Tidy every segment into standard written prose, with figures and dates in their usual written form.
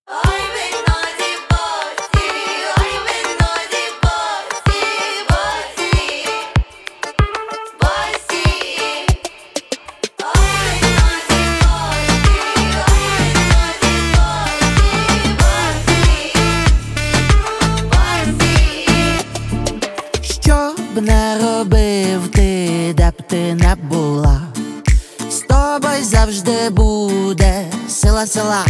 Ой, ви ноді босі, ой, ви ноді босі, босі, босі. Ой, ви ноді босі, ой, ви ноді босі, босі, босі. Що б не робив ти, де б ти не була, з тобою завжди буде сила, сила.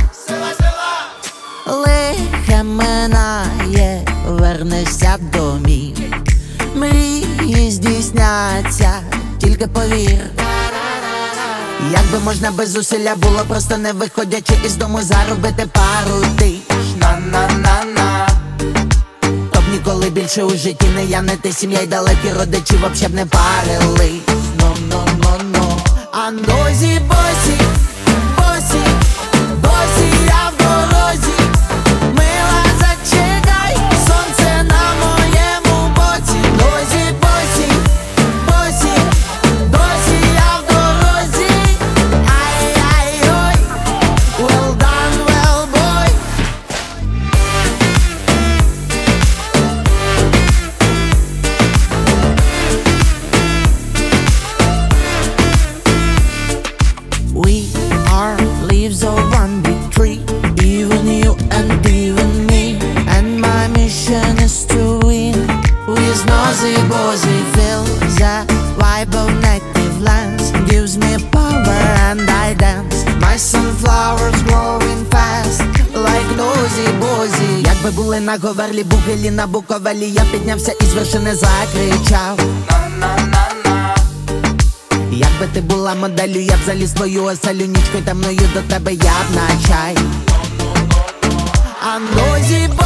Лихе минає, вернешся до домів, мрії здійсняться, тільки повір. Як би можна без зусилля було, просто не виходячи із дому, заробити пару тисяч. На-на-на-на. Б ніколи більше у житті не я, не ти, сім'я й далекі родичі вообще б не парили. Но-но-но-но. А нозі босі, босі, босі, я в дорозі. Мила, зачекай, сонце на моєму боці. Нозі босі, босі, босі, я в дорозі. Ай-ай-ой, well done, well boy. We are leaves of one big tree, even you and even me. And my mission is to win. With nosy bossy feel the vibe of native lands, gives me power and I dance. My sunflowers growing fast, like nosy bossy. Якби були на Говерлі, Бугелі, на Буковелі, я піднявся із вершини, закричав. Якби ти була моделлю, я б заліз твою оселю, нічкою темною до тебе я б на чай. А нозі